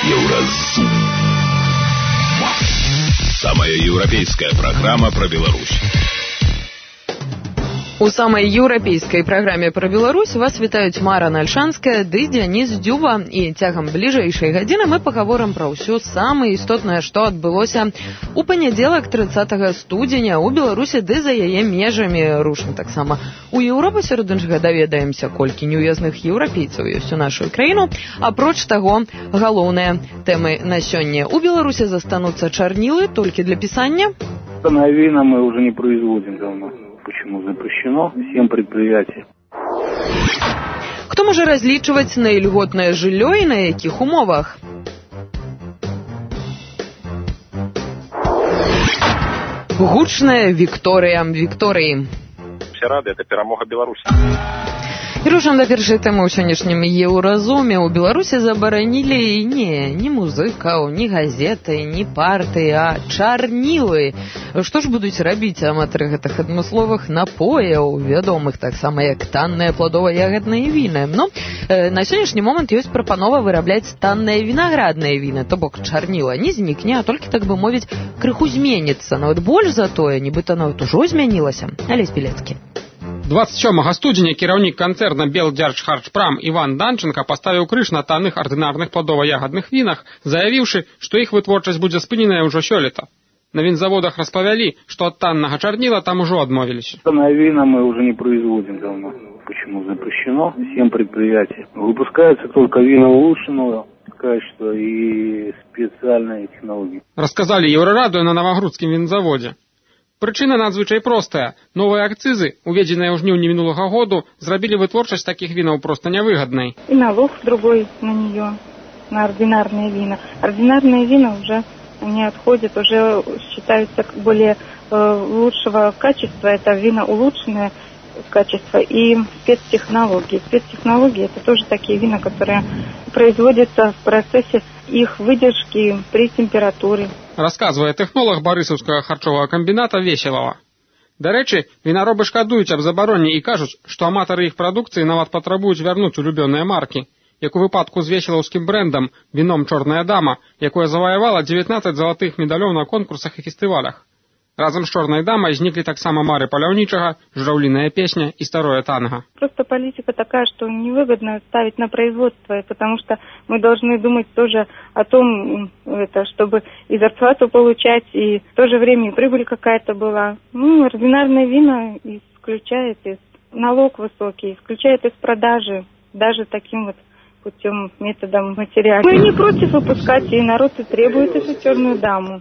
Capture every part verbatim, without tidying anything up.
Еўразум. Самая европейская программа про Беларусь. У самай еўрапейскай праграме пра Беларусь вас вітаюць Мара Нальшанская ды Дзяніс Дзюба. І цягам бліжэйшай гадзіны мы пагаворым пра ўсё самае істотнае, што адбылося у панядзелак трыццатага студзеня ў Беларусі ды за яе межамі. Рушна таксама у Еўропу, сярод іншага даведаемся, колькі неўязных еўрапейцаў ёсць у нашу краіну. Апроч таго, галоўныя тэмы на сёння. У Беларусі застануцца чарнілы толькі для пісання. Вина мы уже не производим давно. Почему запрещено всем предприятиям. Кто можа разлічваць на льготнае жыллё і на якіх умовах? Гучная Вікторыя Вікторыі. Все рады, это перамога Беларусі. І рушам да першай тэмы ў сённяшнім еўразуме. У Беларусі забаранілі не, ні музыкаў, ні газеты, ні партыі, а чарнілы. Што ж будуць рабіць аматары гэтых адмысловых напояў, вядомых таксама як танныя пладова-ягадныя віны? Ну, э, на сённяшні момант ёсць прапанова вырабляць танныя вінаградныя віны, то бок чарніла не знікне, а толькі, так бы мовіць, крыху зменіцца. Нават больш за тое, нібыта нават ужо змянілася. Алесь Білецкі. двадцать сёмага студзеня кіраўнік канцэрна Белдзяржхарчпрам Іван Данченка паставіў крыж на танных ардынарных пладова-ягадных вінах, заявіўшы, што іх вытворчасць будзе спыненая ўжо сёлета. На вінзаводах распавялі, што ад таннага чарніла там ужо адмовіліся. На вина мы уже не производим давно. Почему запрещено всем предприятиям? Выпускается только вина улучшенного качества и специальные технологии. Расказалі Еўрарадыё на Навагрудскім вінзаводзе. Прычына надзвычай простая. Новыя акцызы, уведзеныя ў жніўні мінулага году, зрабілі вытворчасць такіх вінаў проста нявыгаднай. И налог другой на нее, на ординарные вина. Ординарные вина уже не отходят, уже считаются более э, лучшего качества. Это вина улучшенное качество и спецтехнологии. Спецтехнологии — это тоже такие вина, которые производятся в процессе их выдержки при температуре. Расказвае тэхнолог барысаўскага харчовага камбіната Веселава. Дарэчы, вінаробы шкадуюць аб забароне і кажуць, што аматары іх прадукцыі нават патрабуюць вярнуць улюбёныя маркі. Як у выпадку з веселаўскім брэндам віном «Чорная дама», якое заваявала дзевятнаццаць залатых медалёў на конкурсах і фестывалях. Разом с «Черной дамой» зникли таксама Мары Паляўнічага, «Жраўліная песня» и «Старое танго». Просто политика такая, что невыгодно ставить на производство, потому что мы должны думать тоже о том, это, чтобы и зарплату получать, и в то же время и прибыль какая-то была. Ну, ординарные вина исключает из налог высокий, исключает из продажи, даже таким вот путем, методом материальным. Мы не против выпускать, и народ и требует эту «Черную даму».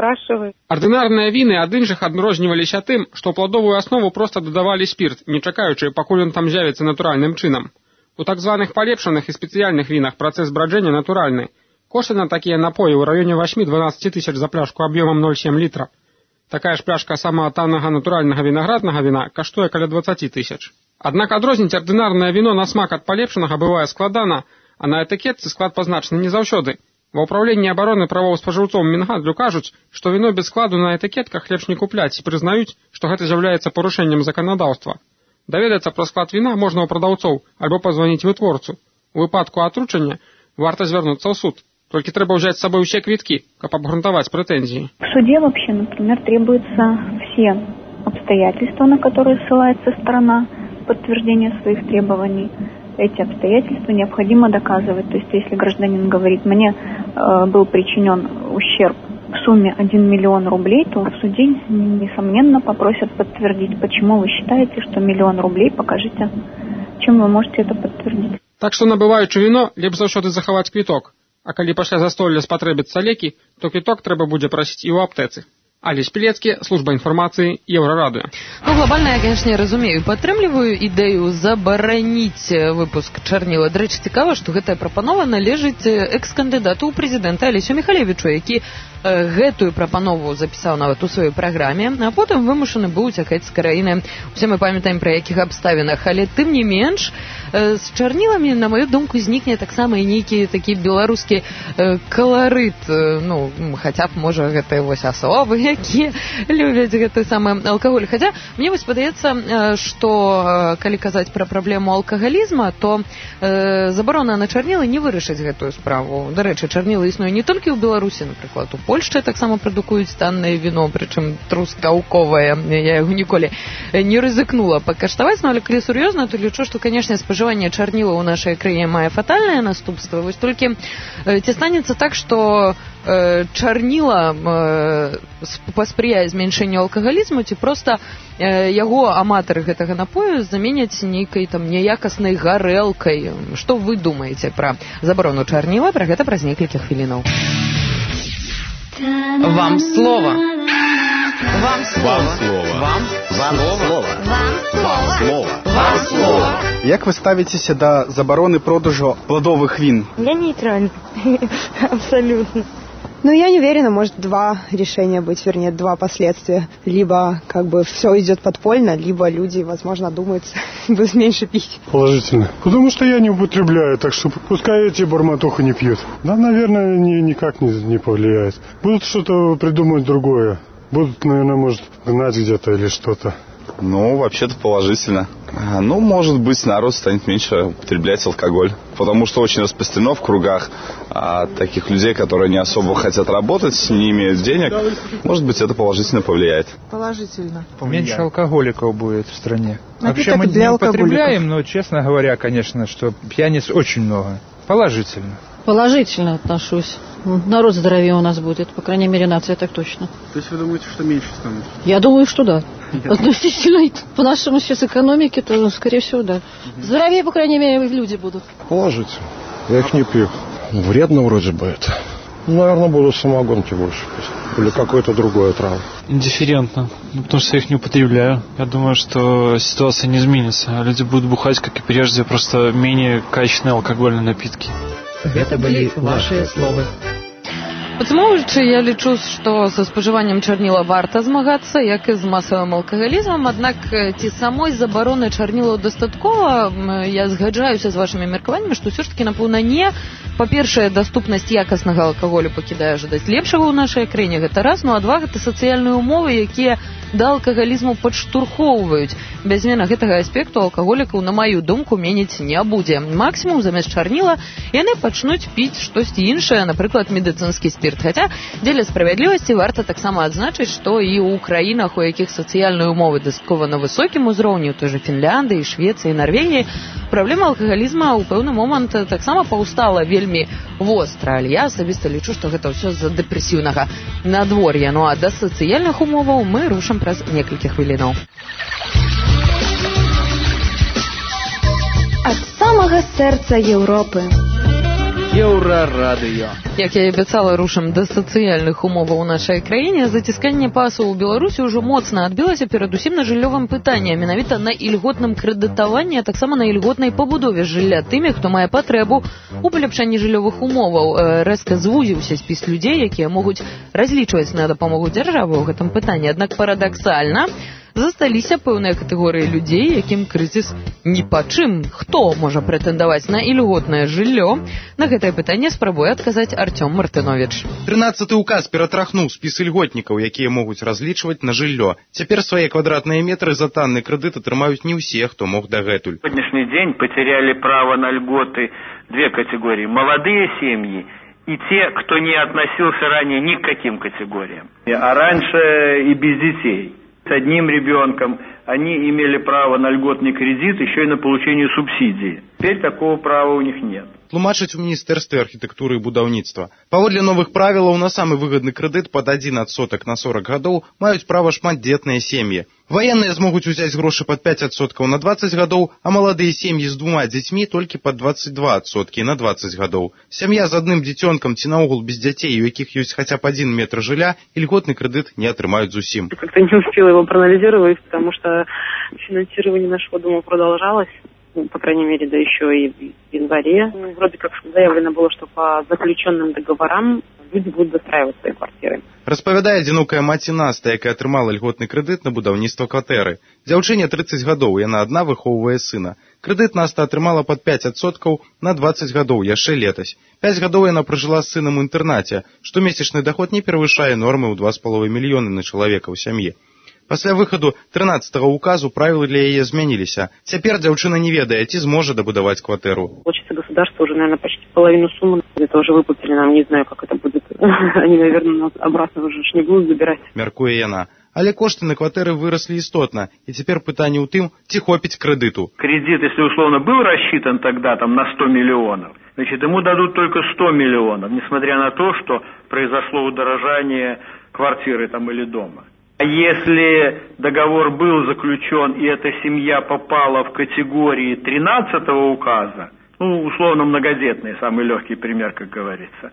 Ардынарныя віны ад іншых адрозніваліся тым, што ў пладовую аснову проста дадавалі спірт, не чакаючы, пакуль ён там з'явіцца натуральным чынам. У так званых палепшаных і спецыяльных вінах працэс браджэння натуральны. Кошты на такія напоі ў раёне восьмі-дванаццаці тысяч за пляшку аб'ёмам ноль цэлых сем літра. Такая ж пляшка самага таннага натуральнага вінаграднага віна каштуе каля дваццаці тысяч. Аднак адрозніць ардынарнае віно на смак ад палепшанага бывае складана, а на этыкетцы склад пазначаны не заўсёды. Ва ўпраўленні абароны правоў спажыўцоў Мінгадлю кажуць, што віно без складу на этыкетках лепш не купляць і прызнаюць, што гэта з'яўляецца парушэннем заканадаўства. Даведацца пра склад віна можна ў прадаўцоў альбо пазваніць вытворцу. У выпадку атручання варта звярнуцца ў суд. Толькі трэба ўзяць з сабой усе квіткі, каб абгрунтаваць прэтэнзіі. В суде вообще, например, требуются все обстоятельства, на которые ссылается сторона, подтверждение своих требований. Эти обстоятельства необходимо доказывать. То есть, если гражданин говорит, мне э, был причинен ущерб в сумме один миллион рублей, то в суде, несомненно, попросят подтвердить, почему вы считаете, что миллион рублей, покажите, чем вы можете это подтвердить. Так что, набываючы віно, лепш заўсёды захаваць квіток. А калі пасля застолля спатрэбяцца лекі, то квіток трэба будзе прасіць і ў аптэцы. Алесь Білецкі, служба інфармацыі, Еўрарадыё. Ну, глобальна, я, конечно, разумею, падтрымліваю ідэю забараніць выпуск чарніла. Дарэчы, цікава, што гэтая прапанова належыць экс-кандыдату ў прэзідэнта Алесю Міхалевічу, які э, гэтую прапанову запісаў нават у сваёй праграме, а потым вымушаны быў уцякаць з краіны. Усе мы памятаем, пра якіх абставінах, але тым не менш, э, з чарніламі, на маю думку, знікне таксама і нейкі такі беларускі э, каларыт, э, ну, хаця б, можа, гэта вось асовы якія любяць гэты самы алкаголь. Хаця мне вось падаецца, што калі казаць пра праблему алкагалізма, то э, забарона на чарнілы не вырашыць гэтую справу. Дарэчы, чарнілы існуе не толькі ў Беларусі, напрыклад, у Польшчы таксама прадукуюць таннае віно, прычым трускаўковае. Я яго ніколі не рызыкнула пакаштаваць, но але калі сур'ёзна, то лічу, што, канешне, спажыванне чарнілаў у нашай краіне мае фатальнае наступства. Вось толькі э, ці станецца так, што э, чарніла э, паспрыяе змяншэнню алкагалізму, ці проста э, яго аматары гэтага напою заменяць нейкай там няякаснай гарэлкай. Што вы думаеце пра забарону чарніла? Пра гэта праз некалькі хвілінаў. Вам слова. Вам слова. Вам слова. Вам слова. Вам слова. Вам слова. Як вы ставіцеся да забароны продажу пладовых він? Я нейтральна. Абсолютно. Ну, я не уверена, может два решения быть, вернее, два последствия. Либо как бы все идет подпольно, либо люди, возможно, думают, будут меньше пить. Положительно. Потому что я не употребляю, так что пускай эти барматухи не пьют. Да, наверное, ни, никак не, не повлияет. Будут что-то придумывать другое. Будут, наверное, может, гнать где-то или что-то. Ну, вообще-то положительно. Ну, может быть, народ станет меньше употреблять алкоголь. Потому что очень распространено в кругах а, таких людей, которые не особо хотят работать, не имеют денег. Может быть, это положительно повлияет. Положительно. Меньше алкоголиков будет в стране. Напиток вообще мы не алкоголиков. употребляем, но, честно говоря, конечно, что пьяниц очень много. Положительно. Положительно отношусь. Народ здоровее у нас будет, по крайней мере, нация так точно. То есть вы думаете, что меньше станет? Я думаю, что да. Относительно по нашему сейчас экономике, то, скорее всего, да. Здоровее, по крайней мере, люди будут. Положительно. Я их не пью. Вредно вроде бы это. Наверное, буду самогонки больше пить. Или какое-то другое траву. Индифферентно. Ну, потому что я их не употребляю. Я думаю, что ситуация не изменится. Люди будут бухать, как и прежде, просто менее качественные алкогольные напитки. Это были ваши словы. Падсумоўваючы, я лічу, што са спажываннем чарніла варта змагацца, як і з масавым алкагалізмам, аднак ці самой забароны чарнілаў дастаткова, я згаджаюся з вашымі меркаваннямі, што ўсё ж такі, напэўна, не. Па-першае, даступнасць якаснага алкаголю пакідае жадаць лепшага ў нашай краіне, гэта раз, ну а два, гэта сацыяльныя умовы, якія да алкагалізму падштурхоўваюць. Без змены гэтага аспекту алкаголікаў, на маю думку, меніць не будзе. Максімум, замест чарніла, яны пачнуць піць штосьці іншае, напрыклад, медыцынскі спірт. Хаця, дзеля справядлівасці, варта таксама адзначыць, што і ў краінах, у якіх сацыяльныя умовы дастаткова на высокім узроўні, у той жа Фінляндыі, Швецыі, Нарвегіі, праблема алкагалізма ў пэўны момант таксама паўстала вельмі востра. Але я асабіста лічу, што гэта ўсё з-за дэпрэсіўнага надвор'я. Ну а да сацыяльных умоваў мы рушым праз некалькі хвілінаў. Ад самага сэрца Еўропы. Еўрарадыё. Як я і абяцала, рушым да сацыяльных умоваў у нашай краіне. Зацісканне пасу ў Беларусі ўжо моцна адбілася перадусім на жыллёвым пытанні, менавіта на ільготным крэдытаванні, а таксама на ільготнай пабудове жылля тымі, хто мае патрэбу у паляпшанні жыллёвых умоваў. Рэзка звузіўся спіс людзей, якія могуць разлічваць на дапамогу дзяржавы ў гэтым пытанні. Аднак парадаксальна, засталіся пэўныя катэгорыі людзей, якім крызіс ні па чым. Хто можа прэтэндаваць на ільготнае жыллё? На гэтае пытанне спрабуе адказаць Артём Мартынович. трынаццаты указ ператрахнуў спіс ільготнікаў, якія могуць разлічваць на жыллё. Цяпер свае квадратныя метры за танны крэдыт атрымаюць не ўсе, хто мог дагэтуль. Сегодняшний день потеряли право на льготы две категории. Молодые семьи и те, кто не относился ранее ни к каким категориям. А раньше и без детей. С одним ребенком они имели право на льготный кредит, еще и на получение субсидии. Теперь такого права у них нет. Тлумачыць у міністэрстве архітэктуры і будаўніцтва. Паводле новых правілаў на самы выгадны крэдыт пад адзін адсотак на сорок гадоў маюць права шматдзетныя сем'і. Ваенныя змогуць узяць грошы пад пяць адсоткаў на дваццаць гадоў, а маладыя сем'і з двума дзецьмі толькі пад дваццаць два адсоткі на дваццаць гадоў. Сям'я з адным дзіцёнкам ці наогул без дзяцей, у якіх ёсць хаця б адзін метр жылля, ільготны крэдыт не атрымаюць зусім. Как-то не успела его проанализировать, потому что финансирование нашего дома продолжалось. По крайней мере, да еще и в январе. Вроде как заявлено было, что по заключенным договорам люди будут достраивать свои квартиры. Распавядае адзінокая маці Наста, якая атрымала льготны крэдыт на будаўніцтва кватэры. Дзяўчыне трыццаць гадоў, яна адна выхоўвае сына. Крэдыт Наста атрымала пад пяць адсоткаў на дваццаць гадоў яшчэ летась. пяць гадоў яна пражыла з сынам у інтэрнаце. Штомесячны доход не перавышае нормы ў два з паловай мільёны на чалавека ў сям'і. Пасля выхаду трынаццатага указу правілы для яе змяніліся. Цяпер дзяўчына не ведае, ці зможа дабудаваць кватэру. Получится, государство уже, наверное, почти половину суммы где-то уже выплатили нам, не знаю, как это будет. Они, наверное, нас обратно уже не будут забирать. Мяркуе яна. Але кошты на кватэры выросли істотна, і цяпер пытанне ў тым, ці хопіць крэдыту. Кредит, если условно был рассчитан тогда там на сто миллионов, значит, ему дадут только сто миллионов, несмотря на то, что произошло удорожание квартиры там или дома. А если договор был заключен, и эта семья попала в категории тринадцатого указа, ну, условно многодетный, самый легкий пример, как говорится,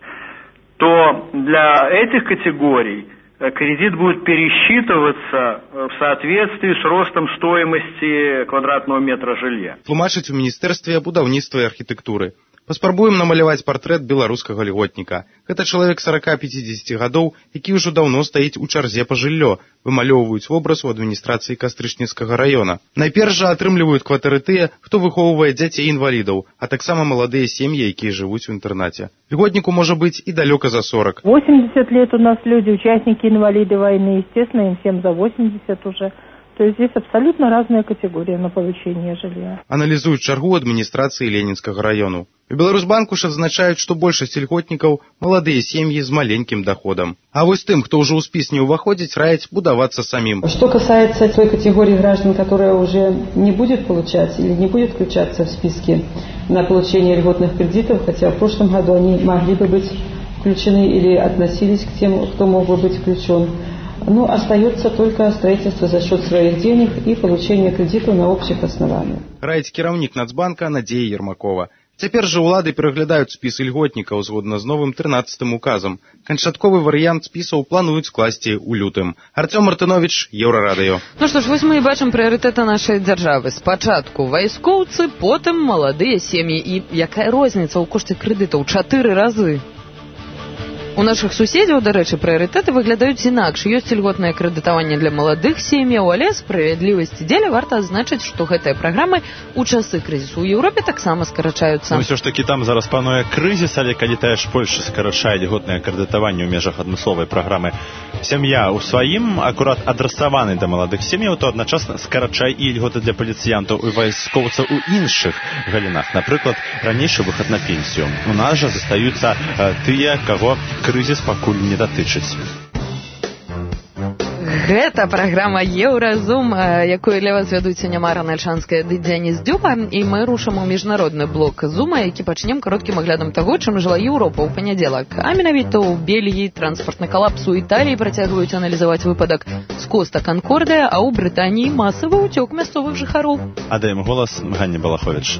то для этих категорий кредит будет пересчитываться в соответствии с ростом стоимости квадратного метра жилья. Тлумачыць у міністэрстве будаўніцтва і архітэктуры. Паспрабуем намаляваць партрэт беларускага льготніка. Гэта чалавек сорок-пятьдесят гадоў, які ўжо даўно стаіць у чарзе па жыллё, вымалёўваюць вобраз у адміністрацыі Кастрычніцкага раёна. Найперш жа атрымліваюць кватэры тыя, хто выхоўвае дзяцей-інвалідаў, а таксама маладыя сем'і, якія жывуць у інтэрнаце. Льготніку можа быць і далёка за сорок. восемьдесят лет у нас люди, участники инвалиды войны, естественно, им всем за восемьдесят уже. То есть здесь абсолютно разная категория на получение жилья. Аналізуюць чаргу адміністрацыі Ленінскага раёну. У Беларусьбанку ж адзначаюць, што большасць льготнікаў маладыя сем'і з маленькім доходам. А вось тым, хто ўжо ў спіс не ўваходзіць, раяць будавацца самим. Что касается той категории граждан, которая уже не будет получать или не будет включаться в списки на получение льготных кредитов, хотя в прошлом году они могли бы быть включены или относились к тем, кто мог бы быть включен, ну, остается только строительство за счет своих денег и получение кредитов на общих основаниях. Раіць кіраўнік Нацбанка Надзея Ермакова. Цяпер жа ўлады пераглядаюць спіс льготнікаў згодна з новым трынаццатым указам. Канчатковы варыянт спісаў плануюць скласці ў лютым. Артём Мартынович, Еўрарадыё. Ну што ж, вось мы і бачым прыярытэты нашай дзяржавы. Спачатку вайскоўцы, потым маладыя сем'і. І якая розніца ў кошце крэдытаў? Чатыры разы. У нашых суседзяў, дарэчы, прыярытэты выглядаюць інакш. Ёсць льготнае крэдытаванне для маладых сем'яў, але справядлівасці дзеля варта адзначыць, што гэтыя праграмы ў часы крызісу ў Еўропе таксама скарачаюцца. Ну, ўсё ж такі там зараз пануе крызіс, але калі тая ж Польша скарачае льготнае крэдытаванне ў межах адмысловай праграмы «Сям'я ў сваім», акурат адрасаваны да маладых сем'яў, то адначасна скарачай і льготы для паліцыянтаў і вайскоўцаў у іншых галінах. Напрыклад, ранейшы выхад на пенсію. У нас жа застаюцца э, тыя, каго крызіс пакуль не датычыць. Гэта праграма «Еўразум», якую для вас вядуць Нямара Нальшанская ды Дзяніс Дзюба, і мы рушым у міжнародны блок «Зума», які пачнем кароткім аглядам таго, чым жыла Еўропа ў панядзелак. А менавіта ў Бельгіі транспартны калапс у Італіі працягваюць аналізаваць выпадак з Коста Канкордыя, а ў Брытаніі масавы ўцёк мясцовых жыхароў. Адаем голас Ганне Балаховіч.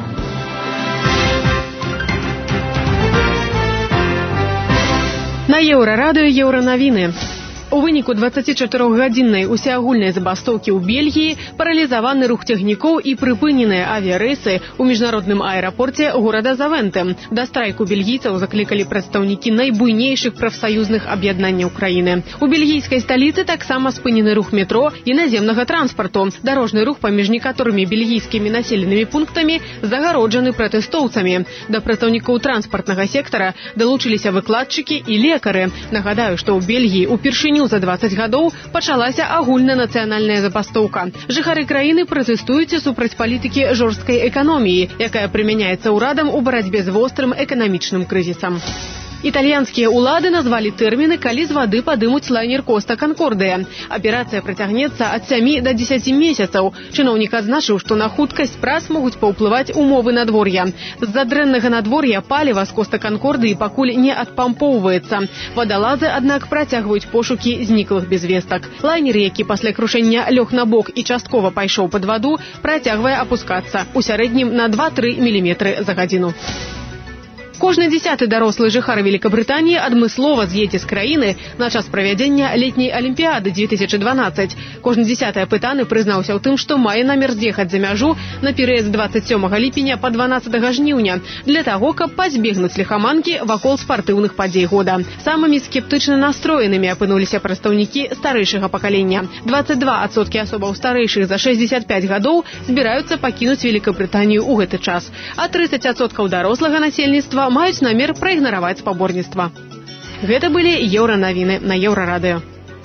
На Еўрарадыё еўранавіны. У выніку дваццацічатырохгадзіннай усеагульнай забастоўкі ў Бельгіі паралізаваны рух цягнікоў і прыпыненыя авіярэйсы ў міжнародным аэрапорце горада Завенте. Да страйку бельгійцаў заклікалі прадстаўнікі найбуйнейшых прафсаюзных аб'яднанняў краіны. У бельгійскай сталіцы таксама спынены рух метро і наземнага транспарту. Дарожны рух паміж некаторымі бельгійскімі населенымі пунктамі загароджаны пратэстоўцамі. Да прадстаўнікоў транспартнага сектара далучыліся выкладчыкі і лекары. Нагадаю, што ў Бельгіі упершыню за дваццаць гадоў пачалася агульнанацыянальная забастоўка. Жыхары краіны пратэстуюць супраць палітыкі жорсткай эканоміі, якая прымяняецца ўрадам у барацьбе з вострым эканамічным крызісам. Італьянскія ўлады назвалі тэрміны, калі з вады падымуць лайнер Коста Канкордыя. Аперацыя працягнецца ад сямі да дзесяці месяцаў. Чыноўнік адзначыў, што на хуткасць прац могуць паўплываць умовы надвор'я. З-за дрэннага надвор'я паліва з Коста Канкордыі пакуль не адпампоўваецца. Вадалазы, аднак, працягваюць пошукі зніклых без вестак. Лайнер, які пасля крушэння лёг на бок і часткова пайшоў пад ваду, працягвае апускацца, у сярэднім на два-тры міліметры за гадзіну. Кожны дзесяты дарослы жыхар Великабрытаніі адмыслова з'едзе з краіны на час правядзення летняй алімпіяды две тысячи двенадцать. Кожны дзесяты апытаны прызнаўся ў тым, што мае намер з'ехаць за мяжу на перыяд з двадцать сёмага ліпеня па дванаццатага жніўня для таго, каб пазбегнуць ліхаманкі вакол спартыўных падзей года. Самымі скептычна настроенымі апынуліся прадстаўнікі старэйшага пакалення. двадцать два адсоткі асобаў старэйшых за шэсцьдзесят пяць гадоў збіраюцца пакінуць Великабрытанію ў гэты час, а тридцать адсоткаў дарослага насельніцтва маюць намер праігнараваць спаборніцтва. Гэта былі еўранавіны на Еўрарадыё.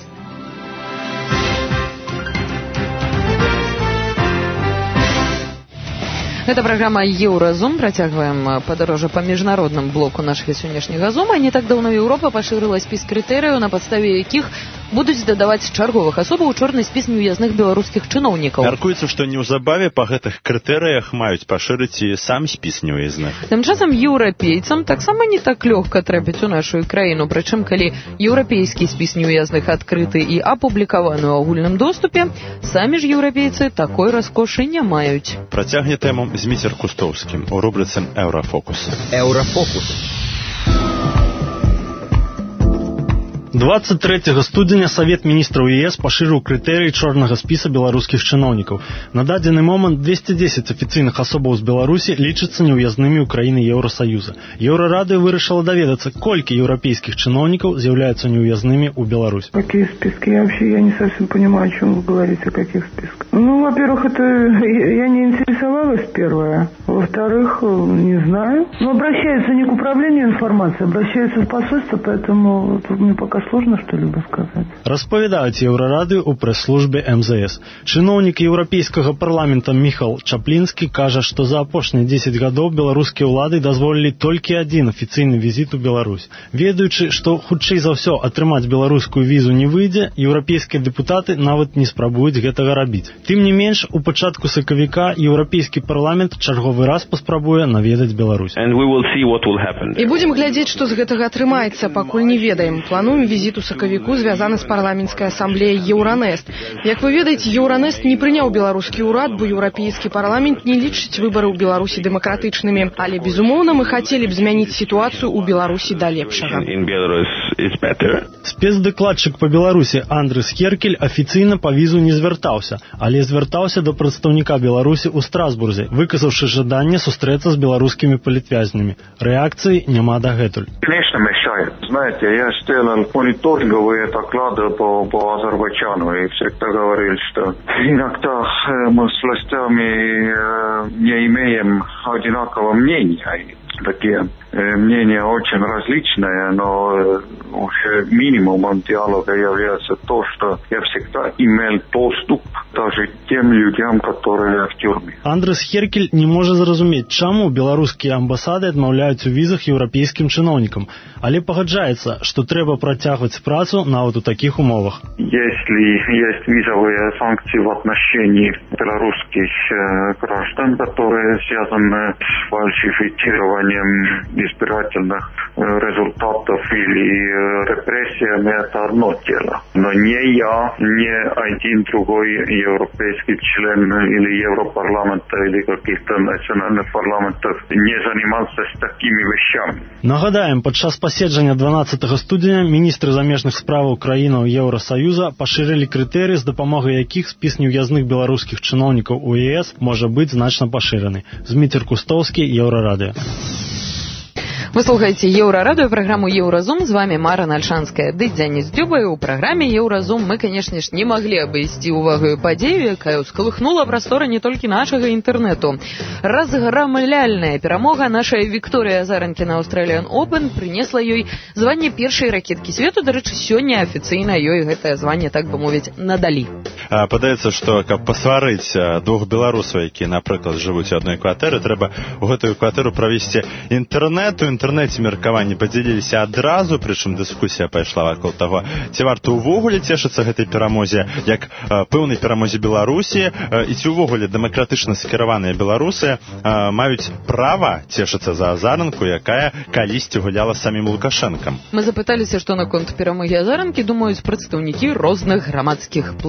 Это программа «Еўразум». Працягваем падарожжа па міжнародным блоку нашага сённяшняга зума. Не так даўно Еўропа пашырыла спіс крытэрыяў, на падставе якіх будуць дадаваць чарговых асобаў у чорны спіс неўязных беларускіх чыноўнікаў. Мяркуецца, што неўзабаве па гэтых крытэрыях маюць пашырыць і сам спіс неўязных. Тым часам еўрапейцам таксама не так лёгка трапіць у нашу краіну, прычым калі еўрапейскі спіс неўязных адкрыты і апублікаваны ў агульным доступе, самі ж еўрапейцы такой раскошы не маюць. Працягне тэму Зміцер Кустоўскі у рубрыцы «Еўрафокус». «Еўрафокус». двадцать трэцяга студзеня Савет міністраў ЕС пашырыў крытэрыі чорнага спіса беларускіх чыноўнікаў. На дадзены момант двести десять афіцыйных асобаў з Беларусі лічацца неўязнымі ў краіны Еўрасаюза. Еўрарадыё вырашыла даведацца, колькі еўрапейскіх чыноўнікаў з'яўляюцца неўязнымі ў Беларусь. Какие списки? Я вообще я не совсем понимаю, о чем вы говорите, о каких списках. Ну, во-первых, это я не интересовалась, первое. Во-вторых, не знаю. Но обращаются не к управлению информацией, обращаются в посольство, поэтому мне пока сложно что-либо сказать. Распавядаюць Еўрарадыё ў прэс-службе эм зэ эс. Чыноўнік еўрапейскага парламента Міхал Чаплінскі кажа, што за апошнія дзесяць гадоў беларускія ўлады дазволілі толькі адзін афіцыйны візіт у Беларусь. Ведаючы, што хутчэй за ўсё атрымаць беларускую візу не выйдзе, еўрапейскія дэпутаты нават не спрабуюць гэтага рабіць. Тым не менш, у пачатку сакавіка еўрапейскі парламент чарговы раз паспрабуе наведаць Беларусь. І будзем глядзець, што з гэтага атрымаецца, пакуль не ведаем. Плануем візіт у сакавіку звязаны з парламенцкай асамблеяй Еўранест. Як вы ведаеце, Еўранест не прыняў беларускі ўрад, бо еўрапейскі парламент не лічыць выбары ў Беларусі дэмакратычнымі. Але, безумоўна, мы хацелі б змяніць сітуацыю ў Беларусі да лепшага. Спецдакладчык па Беларусі Андрыс Херкель афіцыйна па візу не звяртаўся, але звяртаўся да прадстаўніка Беларусі ў Страсбурзе, выказаўшы жаданне сустрэцца з беларускімі палітвязнямі. Рэакцыі няма дагэтуль. Конечно, мешает. Знаете, я сделал мониторинговые доклады по, по Азербайджану и всегда говорил, что иногда мы с властями не имеем одинакового мнения. Такие мнения очень различные, но уже минимумом диалога является то, что я всегда имел доступ даже тем людям, которые в тюрьме. Андрыс Херкель не может зразумець, чаму беларускія амбасады адмаўляюць у візах еўрапейскім чыноўнікам, але пагаджаецца, што трэба працягваць працу нават у такіх умовах. Если есть визовые санкции в отношении белорусских граждан, которые связаны с фальсифицированием избирательных результатов или репрессиями, это одно дело. Но не я, не один другой европейский член или Европарламента или каких-то национальных парламентов не занимался с такими вещами. Нагадаем, падчас паседжання дванаццатага студзеня міністры замежных справаў краінаў Еўрасаюза пашырылі крытэрыі, з дапамогай якіх спіс неўязных беларускіх чыноўнікаў у ЕС можа быць значна пашыраны. Зміцер Кустоўскі, Еўрарадыё. Вы слухаеце Еўрарадыё, праграму «Еўразум». З вами Мара Нальшанская ды Дзяніс Дзюба. У праграме «Еўразум» мы, конечно ж, не могли абысці увагаю падзею, якая ўскалыхнула прасторы не толькі нашага інтэрнэту. Разграмляльная перамога нашай Вікторыі Азаранкі на Australian Open прынесла ёй званне першай ракеткі свету. Дарэчы, сёння афіцыйна ёй гэтае званне, так бы мовіць, надалі. Падаецца, што каб пасварыць двух беларусаў, якія, напрыклад, жывуць у адной кватэры, трэба ў гэтую кватэру правесці інтэрнэт. У інтэрнэце меркаванні падзяліліся адразу, прычым дыскусія пайшла вакол таго, ці варта ўвогуле цешыцца гэтай перамозе, як э, пэўнай перамозе Беларусі, э, і ці ўвогуле дэмакратычна скіраваныя беларусы э, маюць права цешыцца за Азаранку, якая калісьці гуляла з самім Лукашэнкам. Мы запыталіся, што наконт перамогі Азаранкі думаюць прадстаўнікі розных грамадскіх плыняў.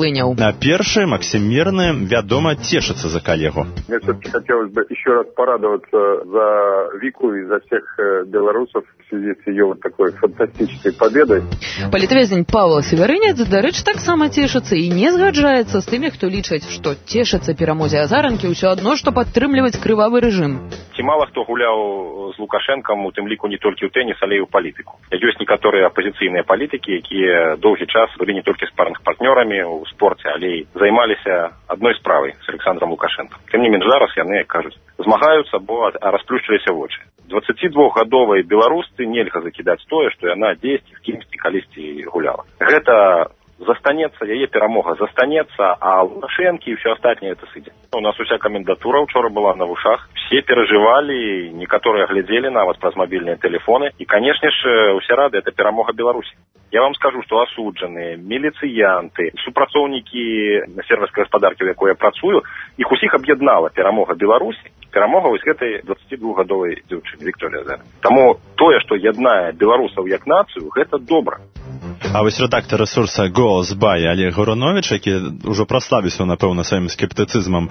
Первый, Максим Мирный, вядомо, тешится за коллегу. Мне все-таки хотелось бы еще раз порадоваться за Вику и за всех белорусов в связи с ее вот такой фантастической победой. Палітвязень Павел Северынец, дарэчы, таксама цешыцца і не згаджаецца з тымі, хто лічыць, што цешыцца перамозе азаранкі ўсё адно, што падтрымліваць крывавы рэжым. Ці мала хто гуляў з Лукашэнкам, у тым ліку не толькі ў тэніс, але і ў палітыку. Ёсць некаторыя апазіцыйныя палітыкі, якія доўгі час былі не толькі спарных партнёрамі ў спорце, але і займаліся адной справай з Александром Лукашэнкам. Тым не менш зараз яны, як кажуць, змагаюцца, бо расплюшчыліся вочы. дваццацідвухгадовай беларусцы нельга закідаць тое, што яна дзесьці з кімсьці калісьці гуляла. Гэта застанецца, яе перамога застанецца, а Лукашэнкі і ўсё астатняе это сыдзе. У нас уся камендатура учора была на вушах, все перажывалі, некаторыя глядзелі нават праз мабільныя тэлефоны, і, канешне ж, усе рады, это перамога Беларусі. Я вам скажу, што асуджаныя, міліцыянты, супрацоўнікі сервіскай гаспадаркі, у якой я працую, іх усіх аб'яднала перамога Беларусі, перамога вось гэтай дваццацідвухгадовай дзяўчыны Вікторыі Азаранкай. Таму тое, што яднае беларусаў як нацыю, гэта добра. А вось рэдактар рэсурса «Голас Бай» Олег Гурунович, які ўжо праславіўся, напэўна, сваім скептыцызмам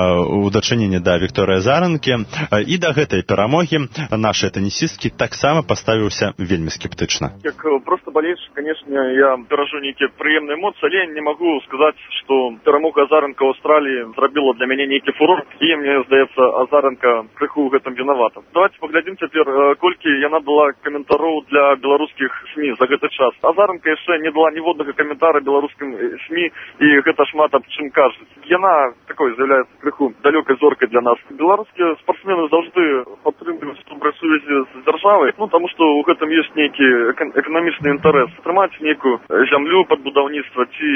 у дачыненні да Вікторыі Азаранкі, і да гэтай перамогі нашы тэнісісткі таксама паставіўся вельмі скептычна. Як проста балельшчык, конечно, я перажу нейкія прыемныя эмоцыі, але не магу сказаць, што перамога Азаранка ў Аўстраліі зрабіла для мяне нейкі фурор, і мне здаецца, Азаранка крыху ў гэтым вінавата. Давайте паглядзім цяпер, колькі яна дала каментароў для беларускіх СМІ за гэты час. Азаранка яшчэ не дала ніводнага каментара беларускім СМІ, і гэта шмат аб чым кажуць. Яна такой з'яўляецца крыху далёкай зоркай для нас. Беларускія спортсмены заўжды падтрымліваюць добрыя сувязі з дзяржавай, ну таму што ў гэтым ёсць нейкі эканамічны інтарэс. Атрымаць нейкую зямлю пад будаўніцтва ці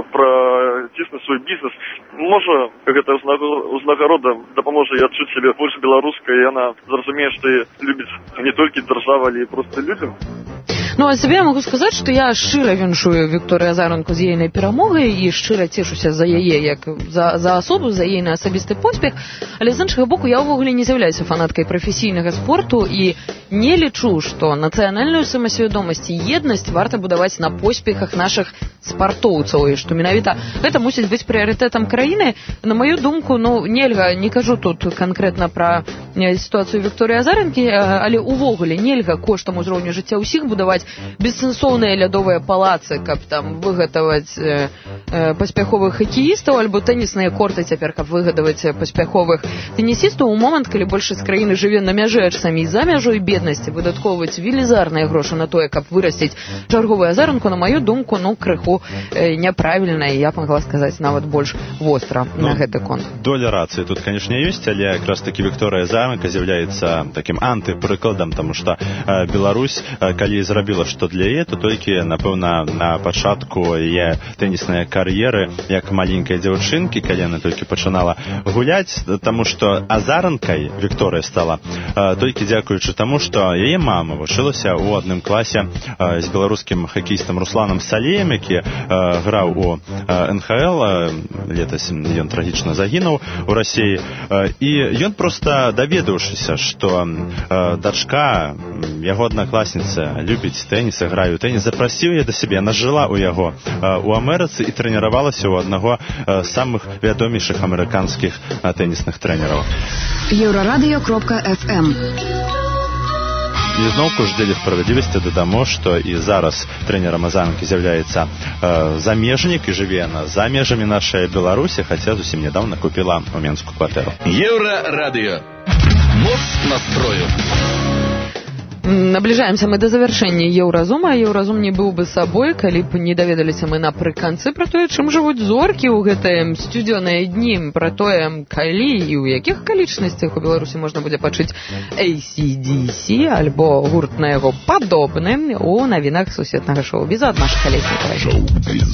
праціснуць свой бізнес. Можа, гэта ўзнагарода дапаможа і адчуць сябе больш беларускай, і яна зразумее, што любіць не толькі дзяржава, але і проста людзям. Ну, а себе я могу сказаць, што я шчыра віншую Вікторыю Азаранку з ейнай перамогай і шчыра цешуся за яе як за, за асобу, за ейны асабісты поспех, але з іншага боку я ўвогуле не з'яўляюся фанаткай прафесійнага спорту і не лічу, што нацыянальную самасвядомасць і еднасць варта будаваць на поспехах нашых спартоўцаў, і што менавіта гэта мусіць быць прыярытэтам краіны. На маю думку, ну, нельга, не кажу тут канкрэтна пра сітуацыю Вікторыі Азаранкі, але ўвогуле нельга коштам узроўню жыцця ўсіх будаваць бессэнсоўныя лядовыя палацы, каб там выгатаваць э, э, паспяховых хакеістаў, альбо тэнісныя корты цяпер, каб выгадаваць паспяховых тэнісістаў. У момант, калі большасць краіны жыве на мяжы аж самі за мяжой беднасці, выдаткоўваць велізарныя грошы на тое, каб вырасціць чарговую Азаранку, на маю думку, ну, крыху э, няправільна, і я б магла сказаць нават больш востра ну, на гэты конт. Доля рацыі тут, канешне, ёсць, але якраз такі Вікторыя Азаранка з'яўляецца такім антыпрыкладам, таму што э, Беларусь, э, калі зрабіла што для яе, то толькі, напэўна, на пачатку яе тэніснай кар'еры як маленькай дзяўчынкі, калі яна толькі пачынала гуляць, таму што Азаранкай Вікторыя стала э, толькі дзякуючы таму, што яе мама вучылася ў адным класе э, з беларускім хакеістам Русланам Салеем, які э, граў у э, эн ха эл, э, летась ён трагічна загінуў у Расіі, э, і ён проста даведаўшыся, што э, дачка, яго аднакласніца любіць тэніс, граю тэніс, запрасіў яе да сябе. Яна жыла ў яго у Амерыцы і трэніравалася ў аднаго з самых вядомейшых амерыканскіх тэнісных трэнераў. Еўрарадыё кропка эф эм. І зноўку ж дзеля справядлівасці дадамо, што і зараз трэнерам Азаранкі з'яўляецца э, замежнік і жыве яна за межамі нашай Беларусі, хаця зусім нядаўна купіла ў Менску кватэру. Еўрарадыё. Моц настрою. Набліжаемся мы да завяршэння Еўразума. Еўразум не быў бы сабой, калі б не даведаліся мы напрыканцы пра тое, чым жывуць зоркі ў гэтыя сцюдзёныя дні, пра тое, калі і ў якіх акалічнасцях у Беларусі можна будзе пачуць эй сі ді сі альбо гурт на яго падобны у навінах сусветнага шоу-біза ад Машы Калеснікавай. Шоу-біз.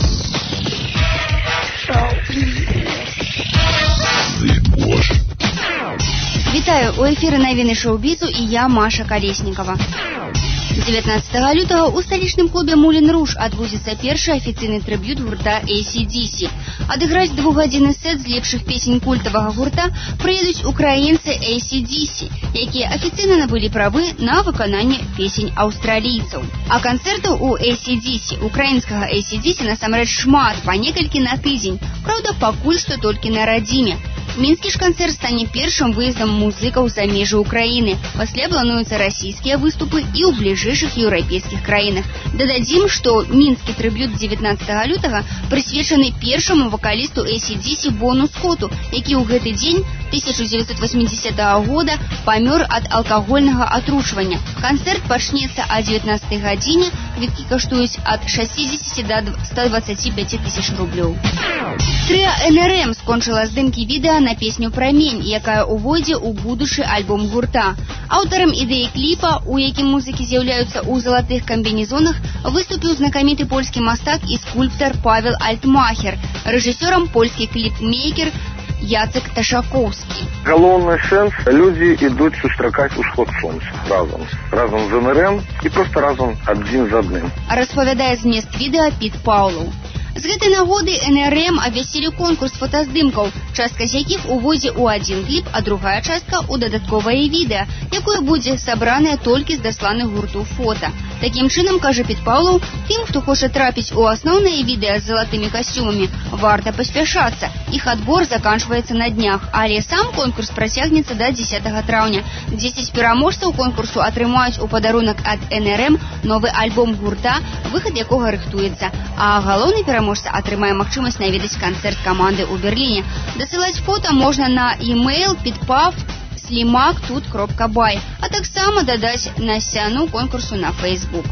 Шоу-біз. Вітаю, у эфіры навіны шоу-бізу і я, Маша Калеснікава. дзевятнаццатага лютага ў сталічным клубе «Мулен Руж» адбудзецца першы афіцыйны трыб'ют гурта эй сі ди сі. Адыграць двухгадзінны сет з лепшых песень культавага гурта прыедуць украінцы эй сі ди сі, якія афіцыйна набылі правы на выкананне песень аўстралійцаў. А канцэртаў у эй сі ди сі, украінскага эй сі ди сі, насамрэч шмат, па некалькі на тыдзень. Праўда, пакуль што толькі на радзіме. Мінскі ж канцэрт стане першым выездам музыкаў за межы Украіны. Пасля плануюцца расійскія выступы і ў бліжэйшых еўрапейскіх краінах. Дададзім, што мінскі трыб'ют дзевятнаццатага лютага прысвечаны першаму вакалісту эй сі ди сі Бону Скотту, які ў гэты дзень тысяча дзевяцьсот восьмідзесятага года памёр ад алкагольнага атручвання. Канцэрт пачнецца о дзевятнаццатай гадзіне, квіткі каштуюць ад шэсцідзесяці да ста дваццаці пяці тысяч рублёў. Трыа эн эр эм скончыла здымкі відэа на песню «Прамень», якая ўвойдзе ў будучы альбом гурта. Аўтарам ідэі кліпа, у якім музыкі з'яўляюцца ў залатых камбінезонах, выступіў знакаміты польскі мастак і скульптар Павел Альтмахер, рэжысёрам польскі кліпмейкер Яцек Ташакоўскі. Галоўны сэнс – людзі ідуць сустракаць усход сонца разам. Разам з эн эр эм і проста разам адзін з адным. Распавядае змест відэа Піт Паўлаў. З гэтай нагоды эн эр эм абвясцілі конкурс фотаздымкаў, частка з якіх увойдзе ў адзін кліп, а другая частка ў дадатковае відэа, якое будзе сабранае толькі з дасланых гурту фота. Такім чынам, кажа Піт Паўлаў, тым, хто хоча трапіць у асноўнае відэа з залатымі касцюмамі, варта паспяшацца. Іх адбор заканчваецца на днях, але сам конкурс працягнецца да дзесятага траўня. дзесяць пераможцаў конкурсу атрымаюць у падарунак ад эн эр эм новы альбом гурта, выхад якога рыхтуецца, а галоўны пераможца Пераможца атрымае магчымасць наведаць канцэрт каманды ў Берліне. Дасылаць фота можна на e-mail pitpaf slimak tut кропка бай, а таксама дадаць на сцяну конкурсу на Facebook.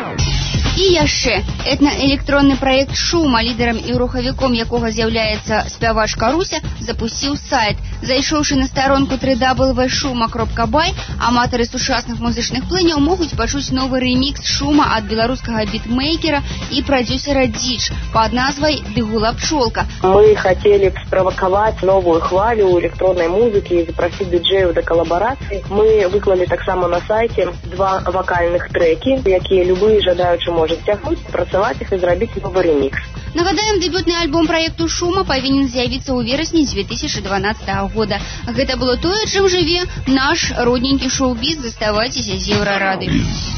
І яшчэ, этнаэлектронны праект «Шума», лідарам і рухавіком якога з'яўляецца спявачка Руся, запусціў сайт. Зайшоўшы на старонку дабл ю дабл ю дабл ю крапка шума крапка бай, аматары сучасных музычных плыняў могуць пачуць новы ремікс «Шума» ад беларускага бітмейкера і прадзюсера Дзіч пад назвай «Дыгула пчолка». Мы хотели спровоковать новую хвалю электронной музыки и запросить диджеев до коллаборации. Мы выклали таксама на сайте два вокальных треки, якія любые жадаючы можуть цягнуць, працаваць іх і зрабіць новы ремікс. Нагадаем, дэбютны альбом праекту «Шума» павінен з'явіцца ў верасні дзве тысячы дванаццатага года. Гэта было тое, чым жыве наш родненькі шоу-біз. Заставайцеся з Еўрарадыё.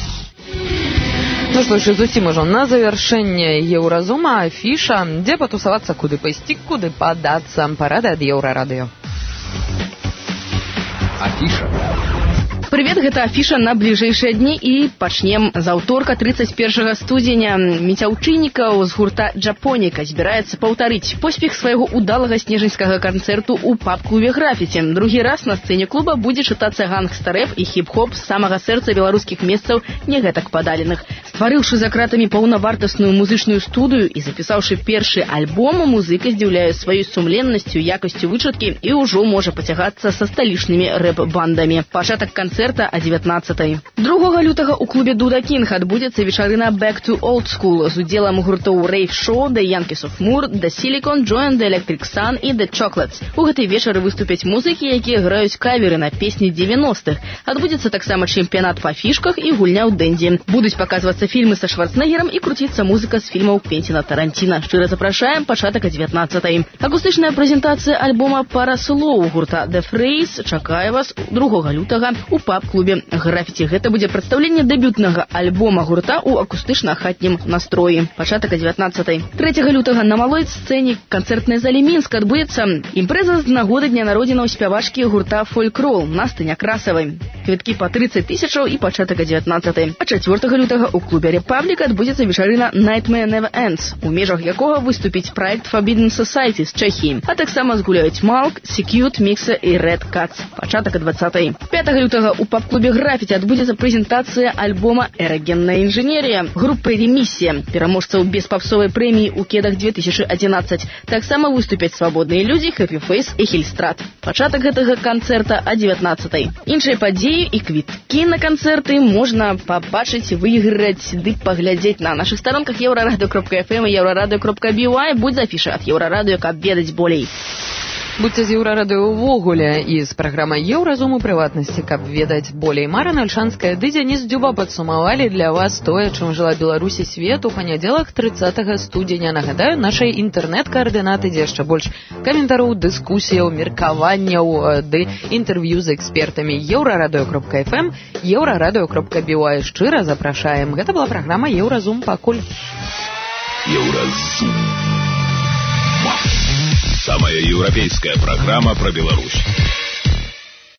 Ну что ж, зусім ужо на завяршэнне Еўразума афіша, дзе патусавацца, куды пайсці, куды падацца. Парады ад Еўрарадыё. Афіша. Привет, гэта афіша на бліжэйшыя дні і пачнем з аўторка тридцать первого студзеня. Міцяўчыннікаў з гурта «Джапоніка» збіраецца паўтарыць поспех свайго удалага снежаньскага канцэрту ў паб-клубе «Графіці». Другі раз на сцэне клуба будзе чытацца гангстарэп і хіп-хоп з самага сэрца беларускіх месцаў не гэтак падаленых. Стварыўшы за кратамі паўнавартасную музычную студыю і запісаўшы першы альбом, музыка здзіўляе сваёй сумленнасцю, якасцю вычаткі і ўжо можа пацягацца са сталічнымі рэп-бандамі. Пачатак канцэрта о дзевятнаццатай. другога лютага у клубе «Дуда Кинг» адбудзецца вечарына «Back to Old School» з удзелам гуртоў «Rave Show», «The Yankees of Moore», «The Silicon», «Join the Electric Sun» і «The Chocolates». У гэтай вечары выступяць музыкі, якія граюць каверы на песні дзевяностых. Адбудзецца таксама чэмпіянат па фішках і гульня ў дэнді. Будуць паказвацца фільмы са Шварцэнеггерам і круціцца музыка з фільмаў Квенціна Таранціна. Шчыра запрашаем, пачатак о дзевятнаццатай. Акустычная прэзентацыя альбома «Пара слоў» гурта «The Phrase» чакае вас другога лютага у паб-клубе «Графіці». Гэта будзе прадстаўленне дэбютнага альбома гурта ў акустычна-хатнім настроі. Пачатак о дзевятнаццатай. трэцяга лютага на малой сцэне канцэртнай залі Мінска адбудзецца імпрэза з нагоды дня народзінаў спявачкі гурта «Фольк-рол» Насты Някрасавай. Квіткі па тридцать тысячаў і пачатак о дзевятнаццатай. А чацвёртага лютага у клубе «Репаблік» адбудзецца вечарына «Nightmare Never Ends», у межах якога выступіць праект «Forbidden Society» з Чэхіі, а таксама згуляюць Малк, Секьют, Мікса і Red Cats. Пачатак о двадцатай. пятага лютага у паб-клубе «Графіці» адбудзецца прэзентацыя альбома «Эрагенная інжынерія» групы «Ремісія», пераможцаў беспапсовай прэміі ў кедах две тысячи одиннадцать. Таксама выступяць свабодныя людзі, Хэппі Фейс і Хільстрат. Пачатак гэтага канцэрта о дзевятнаццатай. Іншыя падзеі і квіткі на канцэрты можна пабачыць, выйграць ды паглядзець на нашых старонках еўрарадыё кропка эф эм і еўрарадыё кропка би уай. Будь афіша ад Еўрарадыё, каб ведаць болей. Будьце з Еўрарадыё ўвогуле і з праграмай Еўразум у прыватнасці, каб ведаць болей. Марына Альшанская ды Дзяніс Дзюба падсумавалі для вас тое, чым жыла Беларусь і свет у панядзелак трыццатага студзеня. Нагадаю, нашай інтэрнэт-каардынаты, дзе яшчэ больш каментароў, дыскусіяў, меркаванняў ды інтэрв'ю з экспертамі. еўрарадыё кропка эф эм, еўрарадыё кропка би ой. Шчыра запрашаем. Гэта была праграма Еўразум пакуль. Еўразум. Самая европейская программа про Беларусь.